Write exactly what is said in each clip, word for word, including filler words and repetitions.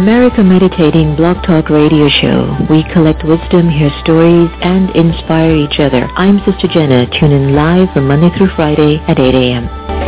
America Meditating Blog Talk Radio Show. We collect wisdom, hear stories, and inspire each other. I'm Sister Jenna. Tune in live from Monday through Friday at eight a.m.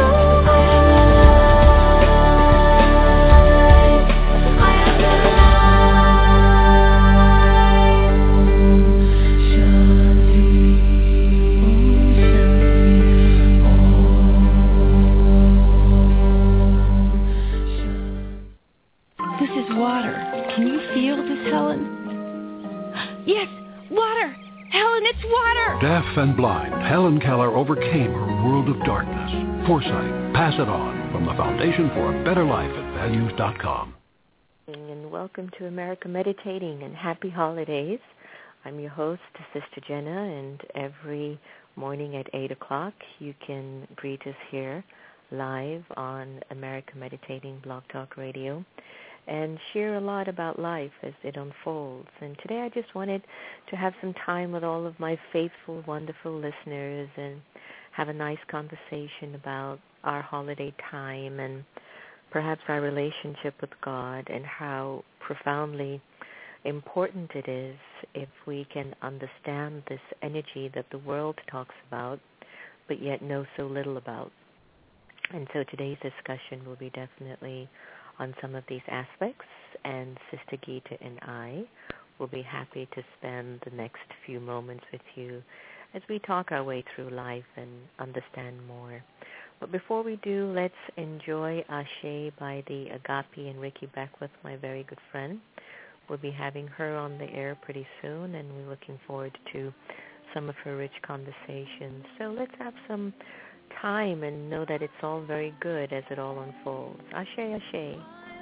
Deaf and blind, Helen Keller overcame her world of darkness. Foresight, pass it on, from the Foundation for a Better Life at values dot com. And welcome to America Meditating and happy holidays. I'm your host, Sister Jenna, and every morning at eight o'clock you can greet us here live on America Meditating Blog Talk Radio and share a lot about life as it unfolds. And today I just wanted to have some time with all of my faithful, wonderful listeners and have a nice conversation about our holiday time and perhaps our relationship with God and how profoundly important it is if we can understand this energy that the world talks about but yet know so little about. And so today's discussion will be definitely on some of these aspects, and Sister Gita and I will be happy to spend the next few moments with you as we talk our way through life and understand more. But before we do, let's enjoy Ashe by the Agape and Ricky Beckwith, my very good friend. We'll be having her on the air pretty soon, and we're looking forward to some of her rich conversations. So let's have some time and know that it's all very good as it all unfolds. Ashe, Ashe.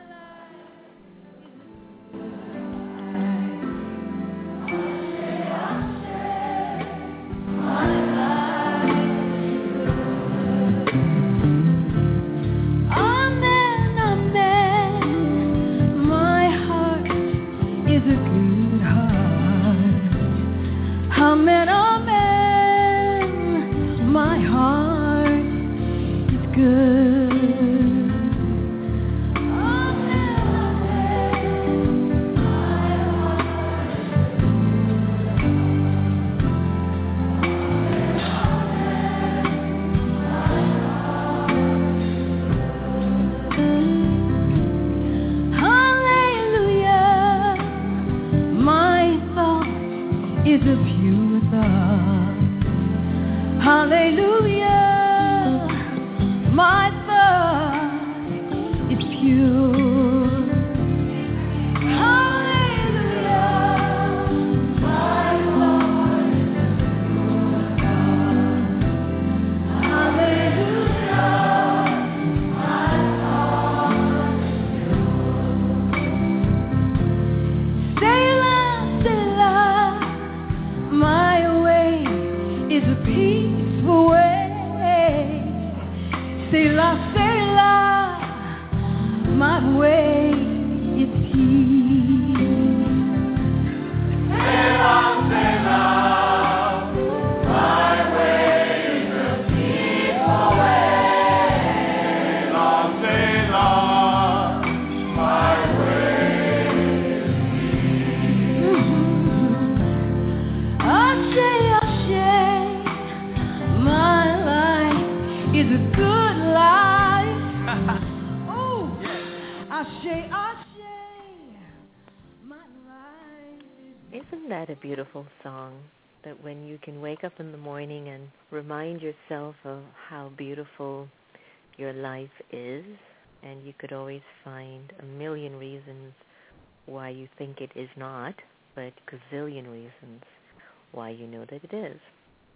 Isn't that a beautiful song, that when you can wake up in the morning and remind yourself of how beautiful your life is, and you could always find a million reasons why you think it is not, but gazillion reasons why you know that it is.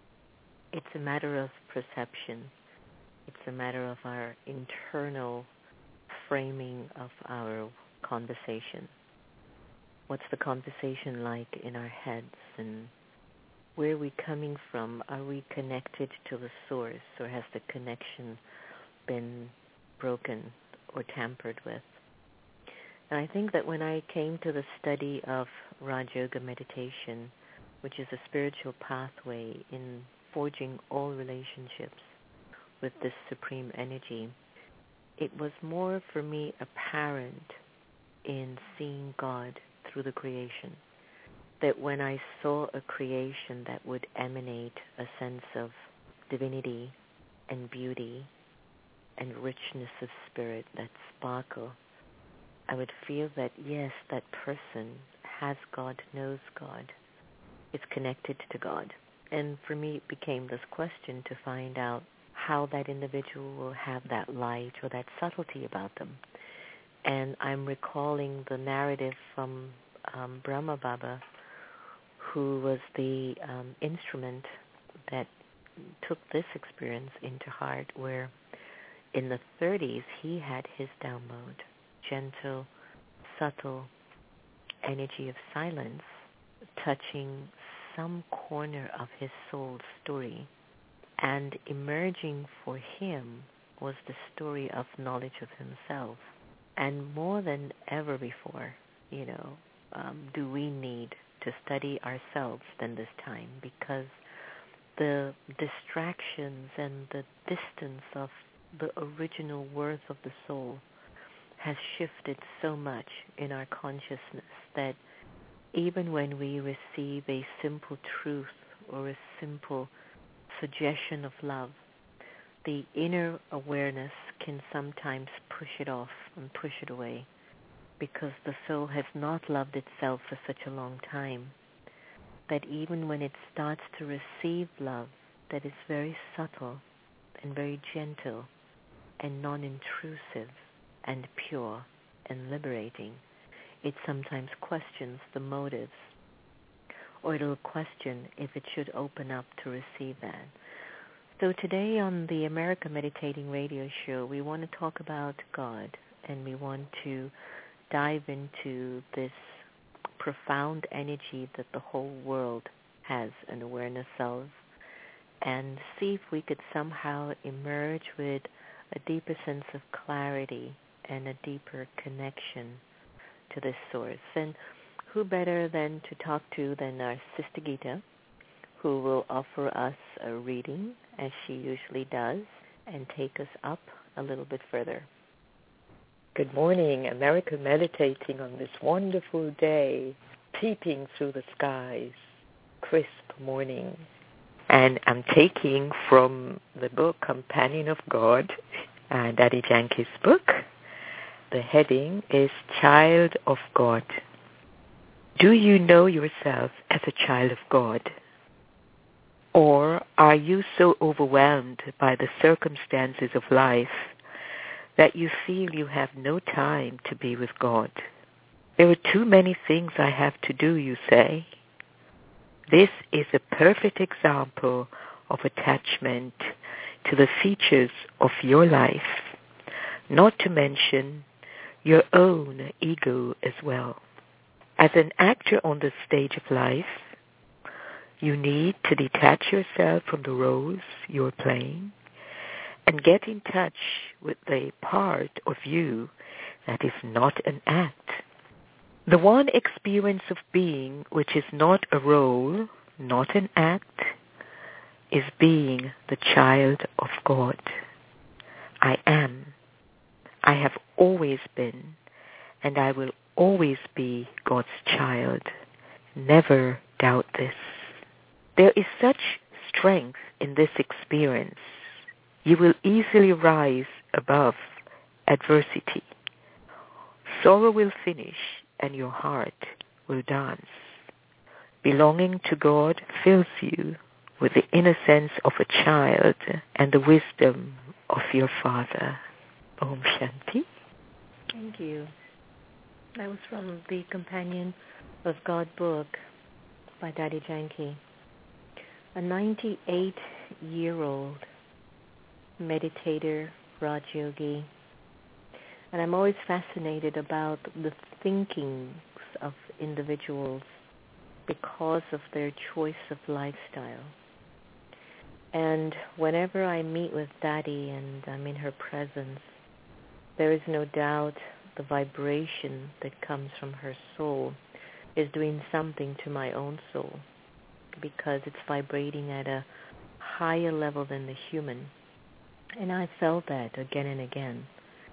It's a matter of perception. It's a matter of our internal framing of our conversation. What's the conversation like in our heads, and where are we coming from? Are we connected to the source, or has the connection been broken or tampered with? And I think that when I came to the study of Raj Yoga meditation, which is a spiritual pathway in forging all relationships with this supreme energy, it was more for me apparent in seeing God through the creation. That when I saw a creation that would emanate a sense of divinity and beauty and richness of spirit, that sparkle, I would feel that, yes, that person has God, knows God, is connected to God. And for me, it became this question to find out how that individual will have that light or that subtlety about them. And I'm recalling the narrative from um, Brahma Baba, who was the um, instrument that took this experience into heart, where in the thirties he had his download, gentle, subtle energy of silence, touching some corner of his soul's story. And emerging for him was the story of knowledge of himself. And more than ever before, you know, um, do we need to study ourselves than this time, because the distractions and the distance of the original worth of the soul has shifted so much in our consciousness that even when we receive a simple truth or a simple suggestion of love, the inner awareness can sometimes push it off and push it away, because the soul has not loved itself for such a long time that even when it starts to receive love that is very subtle and very gentle and non-intrusive and pure and liberating, it sometimes questions the motives, or it'll question if it should open up to receive that. So today on the America Meditating Radio Show, we want to talk about God, and we want to dive into this profound energy that the whole world has an awareness of, and see if we could somehow emerge with a deeper sense of clarity and a deeper connection to this source. And who better than to talk to than our Sister Gita, who will offer us a reading, as she usually does, and take us up a little bit further. Good morning, America Meditating on this wonderful day, peeping through the skies, crisp morning. And I'm taking from the book Companion of God, uh, Daddy Janki's book. The heading is Child of God. Do you know yourself as a child of God? Or are you so overwhelmed by the circumstances of life that you feel you have no time to be with God? There are too many things I have to do, you say. This is a perfect example of attachment to the features of your life, not to mention your own ego as well. As an actor on the stage of life, you need to detach yourself from the roles you're playing and get in touch with the part of you that is not an act. The one experience of being which is not a role, not an act, is being the child of God. I am. I have always been, and I will always be God's child. Never doubt this. There is such strength in this experience. You will easily rise above adversity. Sorrow will finish, and your heart will dance. Belonging to God fills you with the innocence of a child and the wisdom of your Father. Om Shanti. Thank you. That was from the Companion of God book by Daddy Janki. A ninety-eight-year-old meditator, Raj Yogi. And I'm always fascinated about the thinkings of individuals because of their choice of lifestyle. And whenever I meet with Daddy and I'm in her presence, there is no doubt the vibration that comes from her soul is doing something to my own soul, because it's vibrating at a higher level than the human. And I felt that again and again.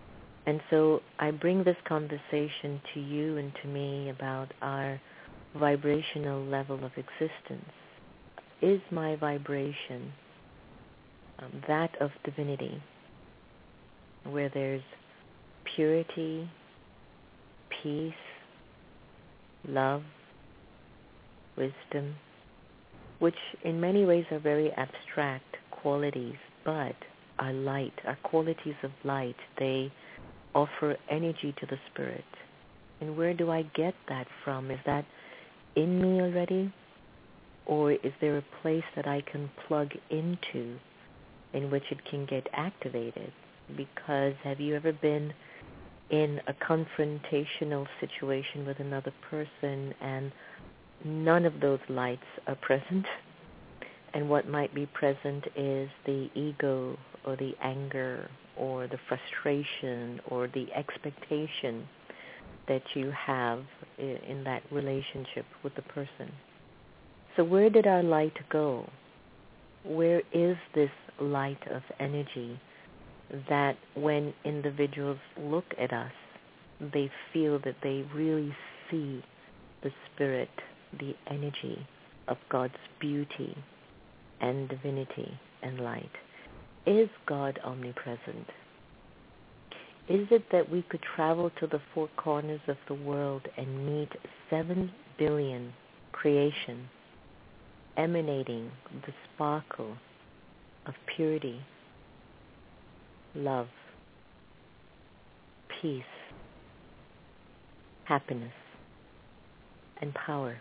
And so I bring this conversation to you and to me about our vibrational level of existence. Is my vibration um, that of divinity, where there's purity, peace, love, wisdom, which in many ways are very abstract qualities, but are light, are qualities of light. They offer energy to the spirit. And where do I get that from? Is that in me already? Or is there a place that I can plug into in which it can get activated? Because have you ever been in a confrontational situation with another person and none of those lights are present? And what might be present is the ego or the anger or the frustration or the expectation that you have in that relationship with the person. So where did our light go? Where is this light of energy that when individuals look at us, they feel that they really see the spirit, the energy of God's beauty and divinity and light? Is God omnipresent? Is it that we could travel to the four corners of the world and meet seven billion creation emanating the sparkle of purity, love, peace, happiness, and power?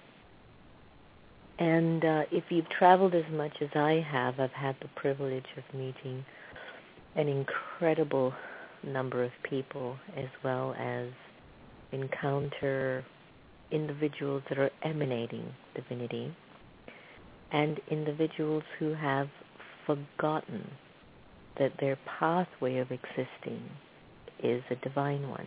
And uh, if you've traveled as much as I have, I've had the privilege of meeting an incredible number of people, as well as encounter individuals that are emanating divinity and individuals who have forgotten that their pathway of existing is a divine one.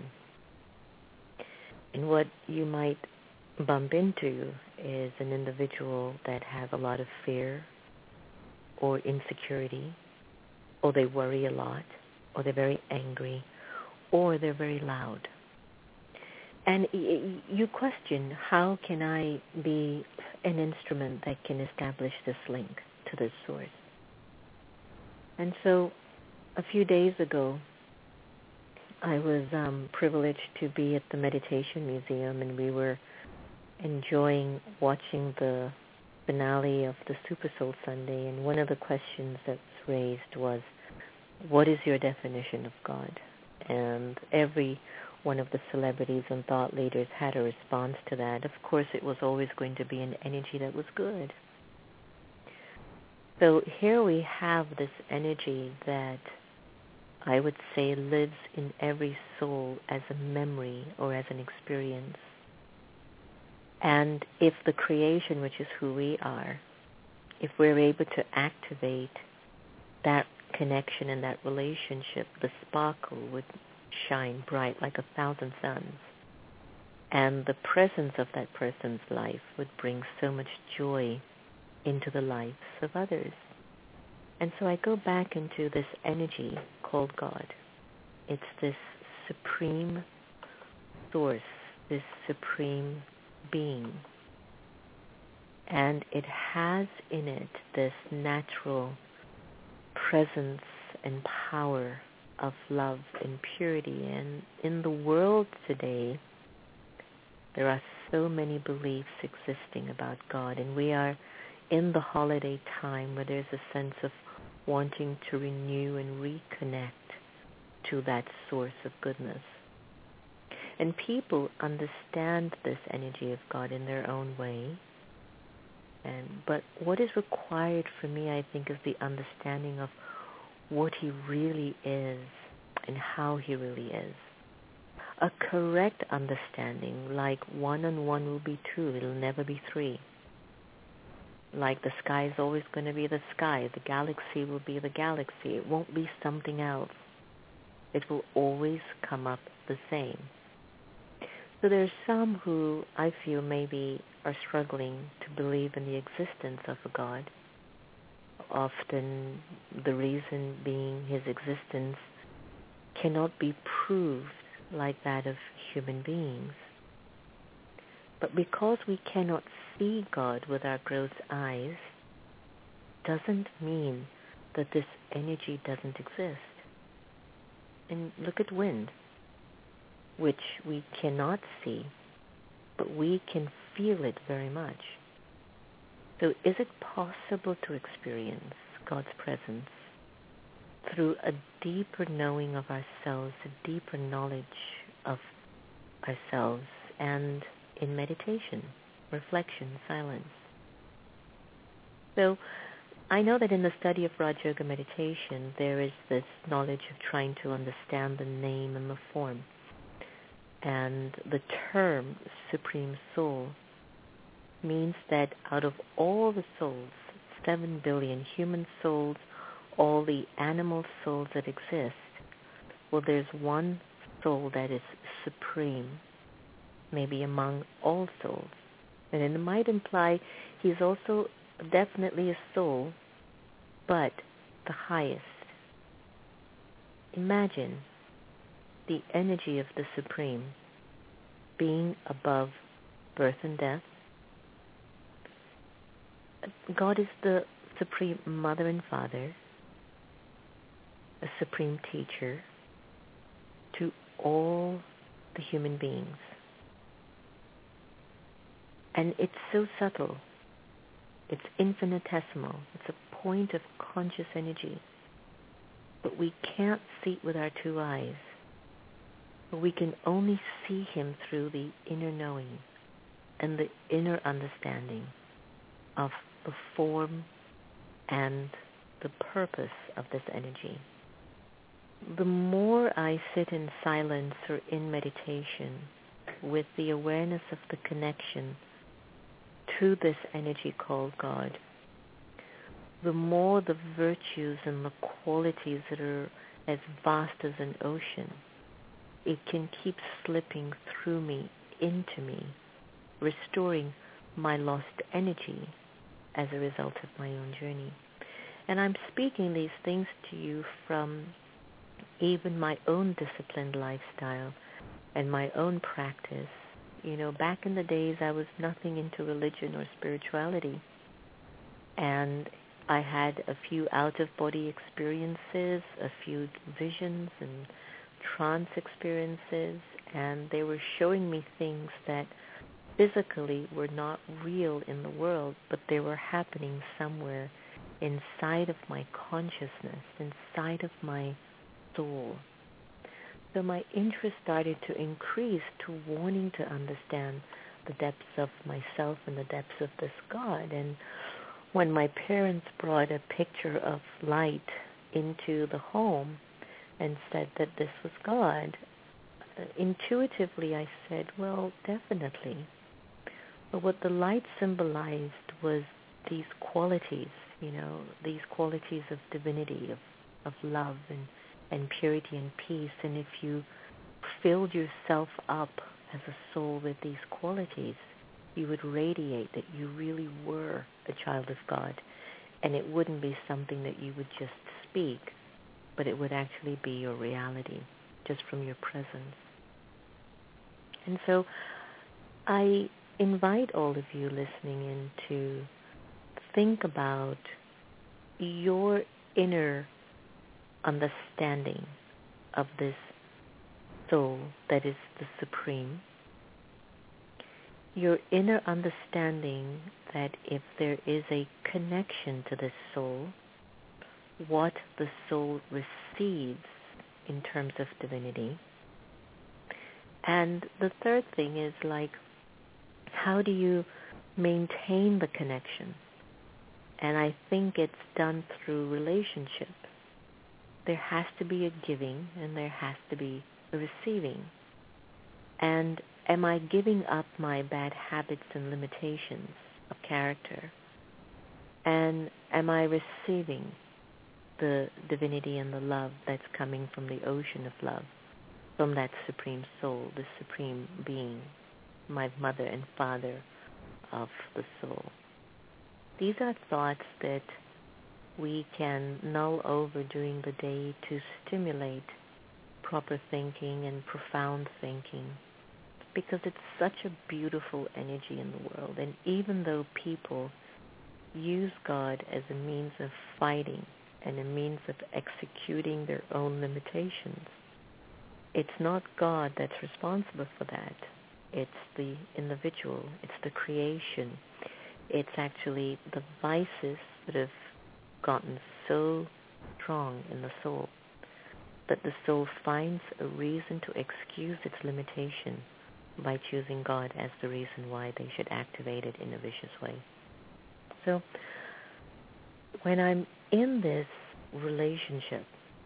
And what you might bump into is an individual that has a lot of fear or insecurity, or they worry a lot, or they're very angry, or they're very loud. And you question, how can I be an instrument that can establish this link to this source? And so a few days ago, I was um, privileged to be at the Meditation Museum, and we were enjoying watching the finale of the Super Soul Sunday, and one of the questions that's raised was, what is your definition of God? And every one of the celebrities and thought leaders had a response to that. Of course, it was always going to be an energy that was good. So here we have this energy that I would say lives in every soul as a memory or as an experience. And if the creation, which is who we are, if we're able to activate that connection and that relationship, the sparkle would shine bright like a thousand suns. And the presence of that person's life would bring so much joy into the lives of others. And so I go back into this energy called God. It's this supreme source, this supreme being. And it has in it this natural presence and power of love and purity. And in the world today, there are so many beliefs existing about God, and we are in the holiday time where there's a sense of wanting to renew and reconnect to that source of goodness. And people understand this energy of God in their own way. And but what is required for me, I think, is the understanding of what he really is and how he really is. A correct understanding, like one and one will be two, it'll never be three. Like the sky is always going to be the sky, the galaxy will be the galaxy. It won't be something else. It will always come up the same. So there's some who I feel maybe are struggling to believe in the existence of a God. Often the reason being his existence cannot be proved like that of human beings. But because we cannot see God with our gross eyes, doesn't mean that this energy doesn't exist. And look at wind, which we cannot see, but we can feel it very much. So is it possible to experience God's presence through a deeper knowing of ourselves, a deeper knowledge of ourselves, and in meditation, reflection, silence? So I know that in the study of Raj Yoga meditation, there is this knowledge of trying to understand the name and the form. And the term Supreme Soul means that out of all the souls, seven billion human souls, all the animal souls that exist, well, there's one soul that is supreme, maybe among all souls. And it might imply he's also definitely a soul, but the highest. Imagine the energy of the Supreme being above birth and death. God is the Supreme Mother and Father, a Supreme Teacher to all the human beings. And it's so subtle. It's infinitesimal. It's a point of conscious energy. But we can't see it with our two eyes. But we can only see him through the inner knowing and the inner understanding of the form and the purpose of this energy. The more I sit in silence or in meditation with the awareness of the connection to this energy called God, the more the virtues and the qualities that are as vast as an ocean, it can keep slipping through me, into me, restoring my lost energy as a result of my own journey. And I'm speaking these things to you from even my own disciplined lifestyle and my own practice. You know, back in the days I was nothing into religion or spirituality. And I had a few out-of-body experiences, a few visions and trance experiences, and they were showing me things that physically were not real in the world, but they were happening somewhere inside of my consciousness, inside of my soul. So my interest started to increase to wanting to understand the depths of myself and the depths of this God. And when my parents brought a picture of light into the home and said that this was God, intuitively I said, well, definitely. But what the light symbolized was these qualities, you know, these qualities of divinity, of, of love and, and purity and peace. And if you filled yourself up as a soul with these qualities, you would radiate that you really were a child of God. And it wouldn't be something that you would just speak, but it would actually be your reality, just from your presence. And so I invite all of you listening in to think about your inner understanding of this soul that is the Supreme, your inner understanding that if there is a connection to this soul, what the soul receives in terms of divinity. And the third thing is like, how do you maintain the connection? And I think it's done through relationship. There has to be a giving and there has to be a receiving. And am I giving up my bad habits and limitations of character? And am I receiving the divinity and the love that's coming from the ocean of love, from that Supreme Soul, the Supreme Being, my mother and father of the soul? These are thoughts that we can null over during the day to stimulate proper thinking and profound thinking, because it's such a beautiful energy in the world. And even though people use God as a means of fighting and a means of executing their own limitations, it's not God that's responsible for that. It's the individual. It's the creation. It's actually the vices that have gotten so strong in the soul that the soul finds a reason to excuse its limitation by choosing God as the reason why they should activate it in a vicious way. So when I'm in this relationship,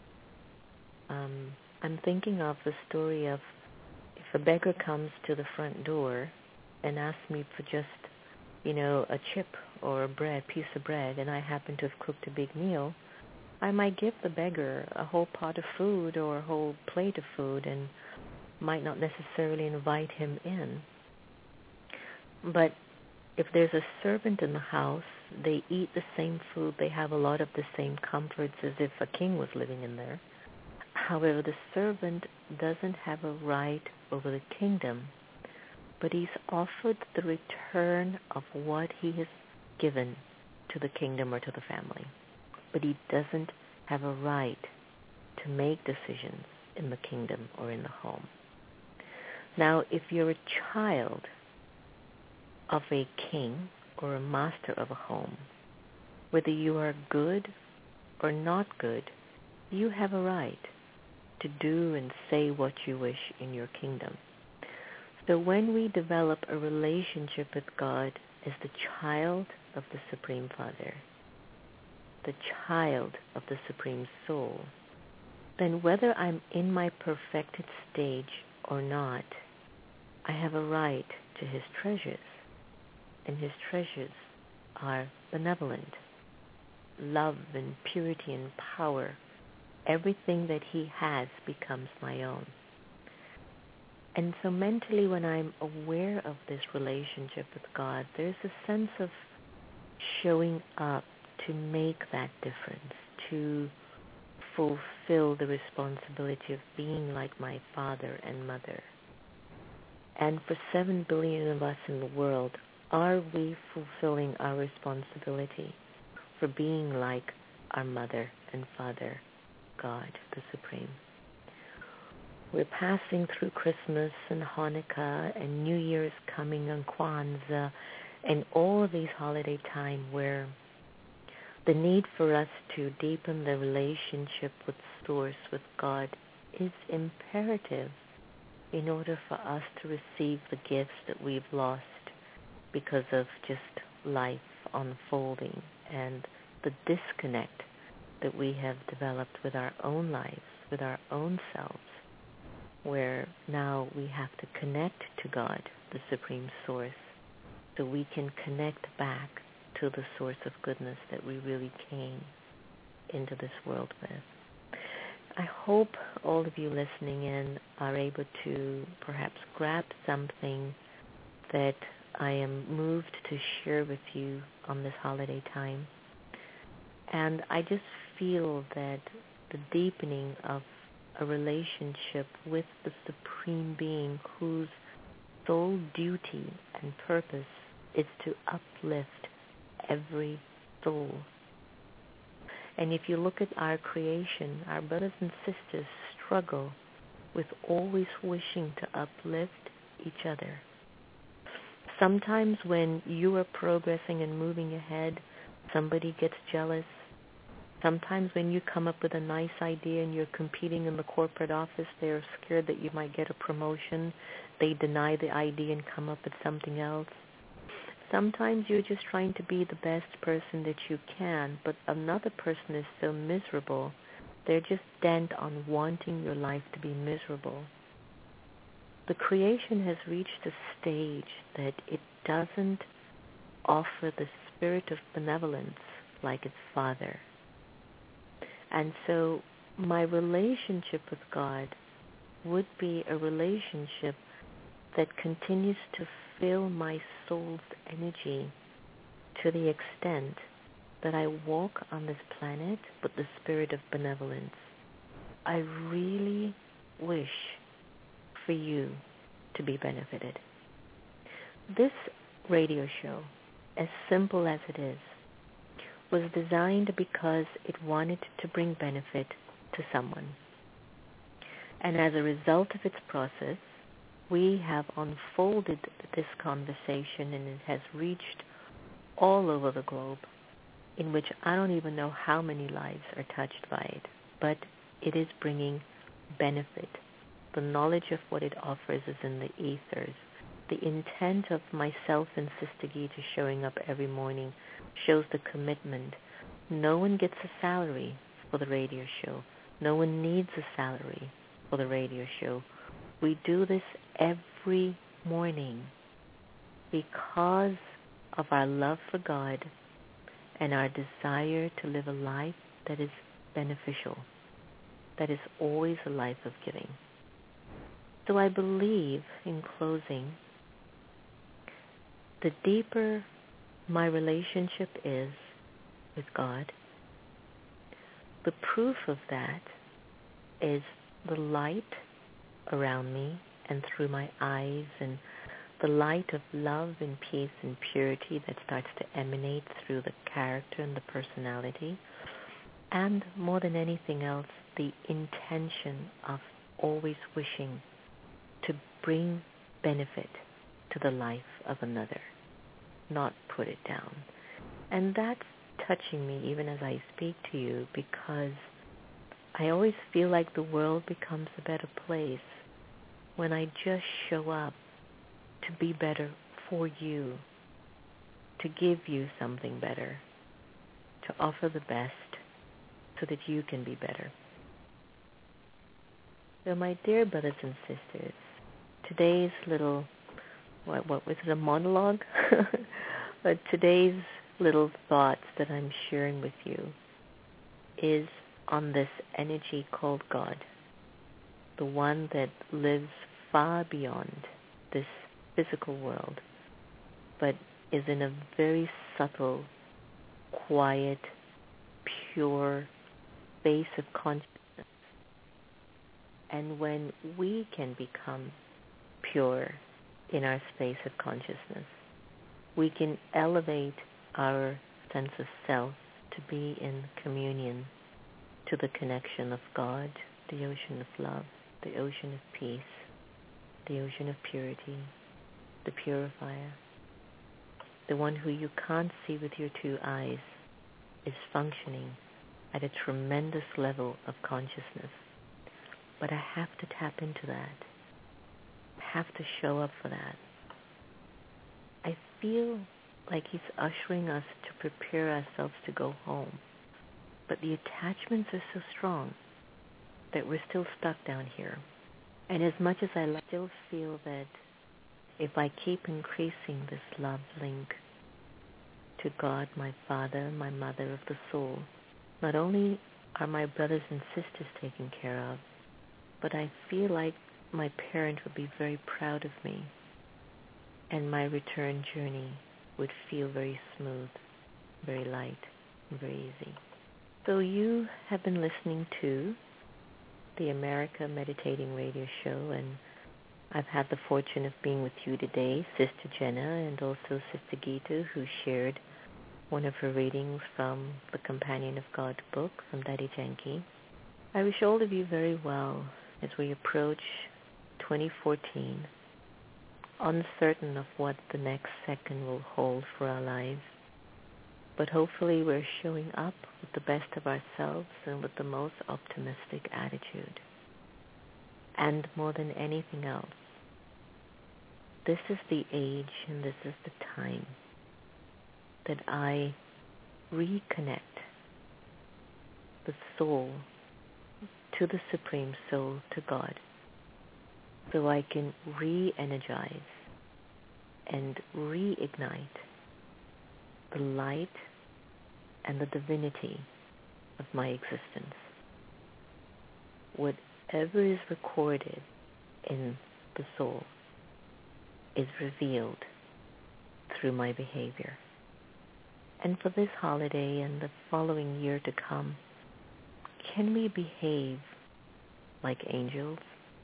um, I'm thinking of the story of if a beggar comes to the front door and asks me for just, you know, a chip or a bread, piece of bread, and I happen to have cooked a big meal, I might give the beggar a whole pot of food or a whole plate of food and might not necessarily invite him in. But if there's a servant in the house, they eat the same food, they have a lot of the same comforts as if a king was living in there. However, the servant doesn't have a right over the kingdom, but he's offered the return of what he has given to the kingdom or to the family. But he doesn't have a right to make decisions in the kingdom or in the home. Now, if you're a child of a king or a master of a home, whether you are good or not good, you have a right to do and say what you wish in your kingdom. So when we develop a relationship with God as the child of the Supreme Father, the child of the Supreme Soul, then whether I'm in my perfected stage or not, I have a right to his treasures. And his treasures are benevolent, love and purity and power. Everything that he has becomes my own. And so mentally, when I'm aware of this relationship with God, there's a sense of showing up to make that difference, to fulfill the responsibility of being like my father and mother. And for seven billion of us in the world, are we fulfilling our responsibility for being like our mother and father, God, the Supreme? We're passing through Christmas and Hanukkah and New Year's coming and Kwanzaa and all of these holiday time where the need for us to deepen the relationship with Source, with God, is imperative in order for us to receive the gifts that we've lost because of just life unfolding and the disconnect that we have developed with our own lives, with our own selves, where now we have to connect to God, the Supreme Source, so we can connect back to the source of goodness that we really came into this world with. I hope all of you listening in are able to perhaps grab something that I am moved to share with you on this holiday time. And I just feel that the deepening of a relationship with the Supreme Being, whose sole duty and purpose is to uplift every soul. And if you look at our creation, our brothers and sisters struggle with always wishing to uplift each other. Sometimes when you are progressing and moving ahead, somebody gets jealous. Sometimes when you come up with a nice idea and you're competing in the corporate office, they're scared that you might get a promotion. They deny the idea and come up with something else. Sometimes you're just trying to be the best person that you can, but another person is so miserable, they're just bent on wanting your life to be miserable. The creation has reached a stage that it doesn't offer the spirit of benevolence like its Father. And so my relationship with God would be a relationship that continues to fill my soul's energy to the extent that I walk on this planet with the spirit of benevolence. I really wish for you to be benefited. This radio show, as simple as it is, was designed because it wanted to bring benefit to someone. And as a result of its process, we have unfolded this conversation, and it has reached all over the globe, in which I don't even know how many lives are touched by it, but it is bringing benefit. The knowledge of what it offers is in the ethers. The intent of myself and Sister Gita showing up every morning shows the commitment. No one gets a salary for the radio show. No one needs a salary for the radio show. We do this every morning because of our love for God and our desire to live a life that is beneficial, that is always a life of giving. So I believe, in closing, the deeper my relationship is with God, the proof of that is the light around me and through my eyes, and the light of love and peace and purity that starts to emanate through the character and the personality, and more than anything else, the intention of always wishing to bring benefit to the life of another, not put it down. And that's touching me even as I speak to you, because I always feel like the world becomes a better place when I just show up to be better for you, to give you something better, to offer the best so that you can be better. So my dear brothers and sisters, today's little, what, what was it, a monologue? But today's little thoughts that I'm sharing with you is on this energy called God, the one that lives far beyond this physical world, but is in a very subtle, quiet, pure space of consciousness. And when we can become pure in our space of consciousness, we can elevate our sense of self to be in communion to the connection of God, the ocean of love, the ocean of peace, the ocean of purity, the purifier. The one who you can't see with your two eyes is functioning at a tremendous level of consciousness. But I have to tap into that. I have to show up for that. I feel like he's ushering us to prepare ourselves to go home. But the attachments are so strong that we're still stuck down here. And as much as I still feel that if I keep increasing this love link to God, my Father, my Mother of the soul, not only are my brothers and sisters taken care of, but I feel like my parent would be very proud of me, and my return journey would feel very smooth, very light, and very easy. So you have been listening to the America Meditating Radio Show, and I've had the fortune of being with you today, Sister Jenna, and also Sister Gita, who shared one of her readings from the Companion of God book from Daddy Janki. I wish all of you very well as we approach twenty fourteen, uncertain of what the next second will hold for our lives. But hopefully we're showing up with the best of ourselves and with the most optimistic attitude. And more than anything else, this is the age and this is the time that I reconnect the soul to the Supreme Soul, to God, so I can re-energize and reignite the light and the divinity of my existence. Whatever is recorded in the soul is revealed through my behavior. And for this holiday and the following year to come, can we behave like angels?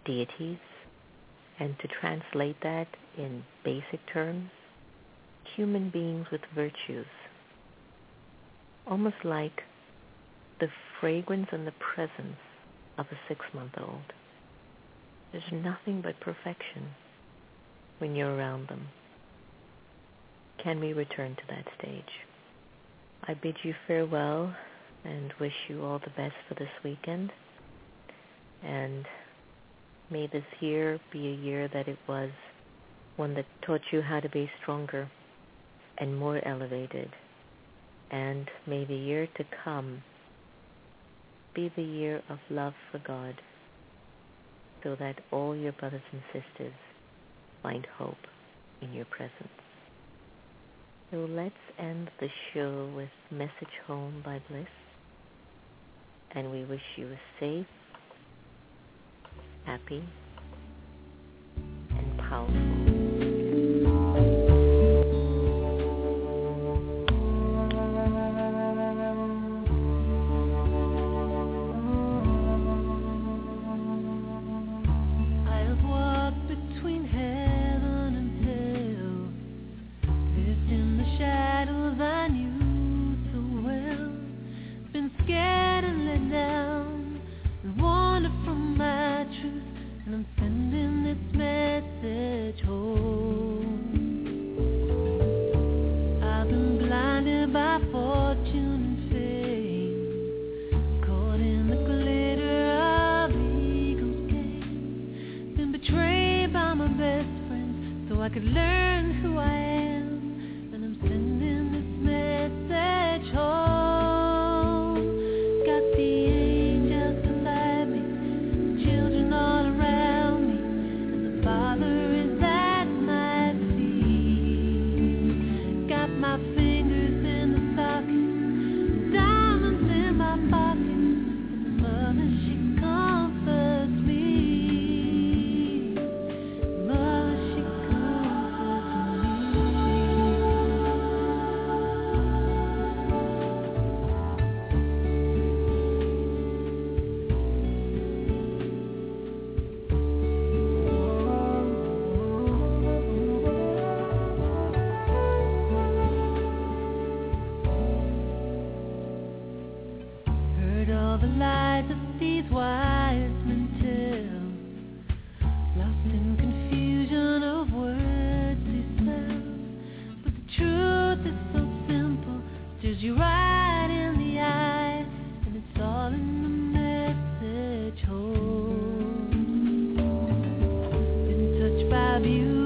deities, and to translate that in basic terms, human beings with virtues, almost like the fragrance and the presence of a six-month-old. There's nothing but perfection when you're around them. Can we return to that stage? I bid you farewell and wish you all the best for this weekend. And may this year be a year that it was, one that taught you how to be stronger and more elevated. And may the year to come be the year of love for God, so that all your brothers and sisters find hope in your presence. So let's end the show with Message Home by Bliss. And we wish you a safe, happy, and powerful. I could learn who I am, and I'm sending this message home. Got the angels beside me, children all around me, and the Father is at my feet. Got my fingers in the sockets, diamonds in my pockets, and the mother, she comforts me. Mother, she all the lies that these wise men tell, lost in confusion of words they spell. But the truth is so simple, stares you right in the eye, and it's all in the message home. Been touched by beauty.